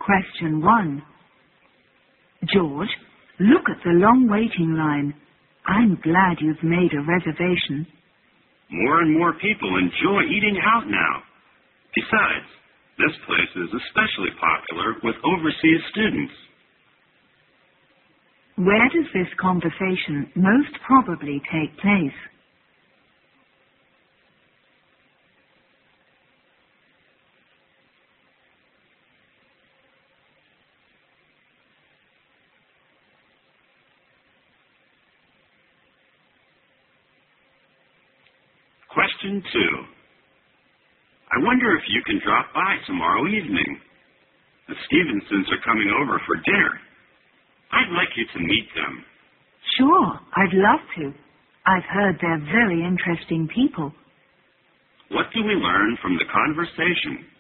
Question 1. George, look at the long waiting line. I'm glad you've made a reservation. More and more people enjoy eating out now. Besides, this place is especially popular with overseas students. Where does this conversation most probably take place? Question 2. I wonder if you can drop by tomorrow evening. The Stevensons are coming over for dinner. I'd like you to meet them. Sure, I'd love to. I've heard they're very interesting people. What do we learn from the conversation?